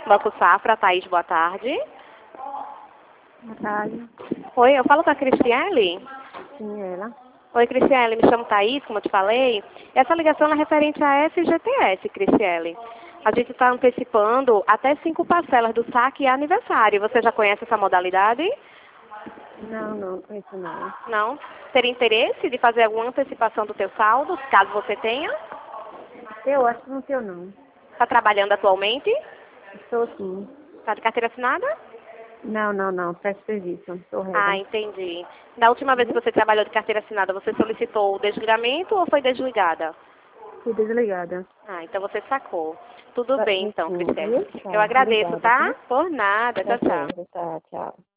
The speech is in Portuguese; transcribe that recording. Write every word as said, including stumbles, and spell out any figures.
Banco Safra, Thaís, boa tarde. Boa tarde. Oi, eu falo com a Cristiele? Sim, ela. Oi, Cristiele, me chamo Thaís, como eu te falei. Essa ligação é referente à S G T S, Cristiele. A gente está antecipando até cinco parcelas do saque e aniversário. Você já conhece essa modalidade? Não, não, conheço não. Não? Teria interesse de fazer alguma antecipação do teu saldo, caso você tenha? Eu acho que não tenho não. Está trabalhando atualmente? Estou sim. Está de carteira assinada? Não, não, não. Presto serviço. Estou Ah, reda. entendi. Da última vez que você trabalhou de carteira assinada, você solicitou o desligamento ou foi desligada? Fui desligada. Ah, então você sacou. Tudo Tá, bem então, sim, Cristiane. viu? Tá, Eu agradeço, obrigada, tá? viu? Por nada. Tá Tchau, tchau. certo, tá, tchau.